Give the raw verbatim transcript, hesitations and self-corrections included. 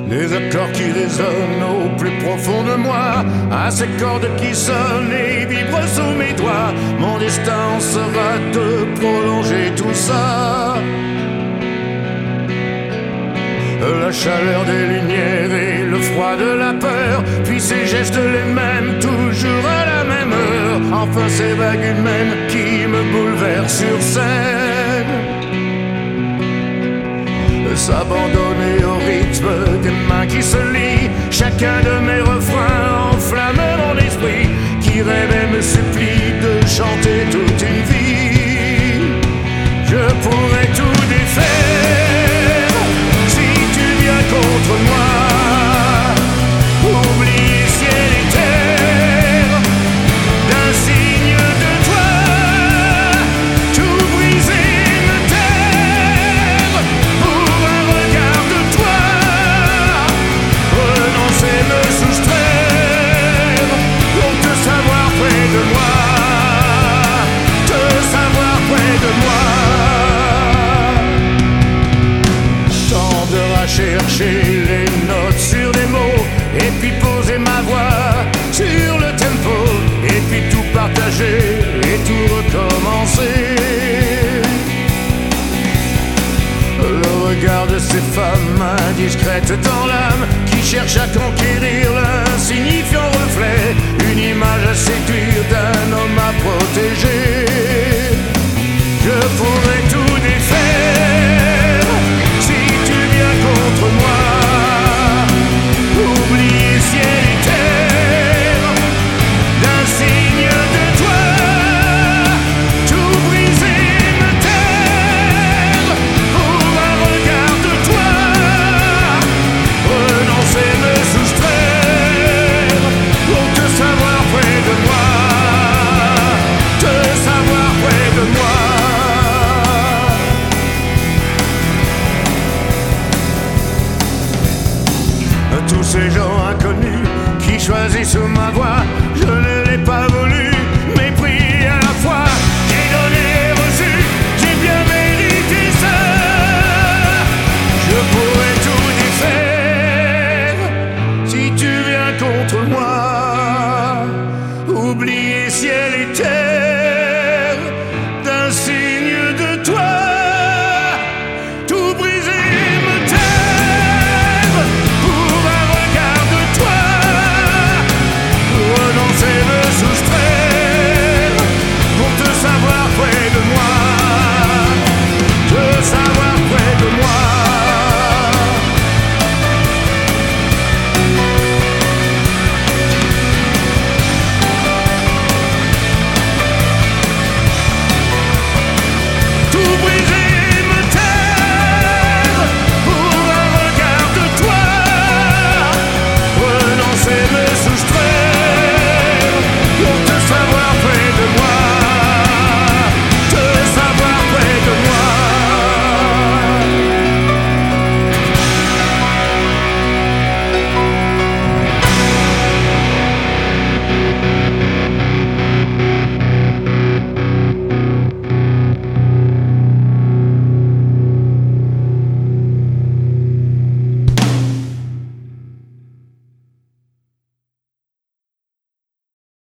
Les accords qui résonnent au plus profond de moi, à ces cordes qui sonnent et vibrent sous mes doigts. Mon destin sera de prolonger tout ça. La chaleur des lumières et le froid de la peur, puis ces gestes les mêmes, toujours à la même heure. Enfin ces vagues humaines qui me bouleversent sur scène. S'abandonner au rythme des mains qui se lient. Chacun de mes refrains enflamme mon esprit, qui rêve et me supplie de chanter toute une vie. Je pourrais tout défaire si tu viens contre moi. Oublier ciel et terre d'un signe de toi. Tout briser, me taire pour un regard de toi. Renoncer, me soustraire pour te savoir près de moi. Te savoir près de moi. Tant d'heures à chercher les notes sur des mots, et puis poser ma voix sur le tempo, et puis tout partager et tout recommencer. Le regard de ces femmes indiscrètes dans l'âme, qui cherchent à conquérir l'insignifiant reflet, une image à séduire d'un homme à protéger. Je pourrais tout défaire si tu viens contre moi. Oublier ciel et terre d'un signe de toi. Tout briser, me taire pour un regard de toi. Renoncer, me soustraire pour te savoir près de moi. Te savoir près de moi. Tous ces gens inconnus qui choisissent ma voix, je les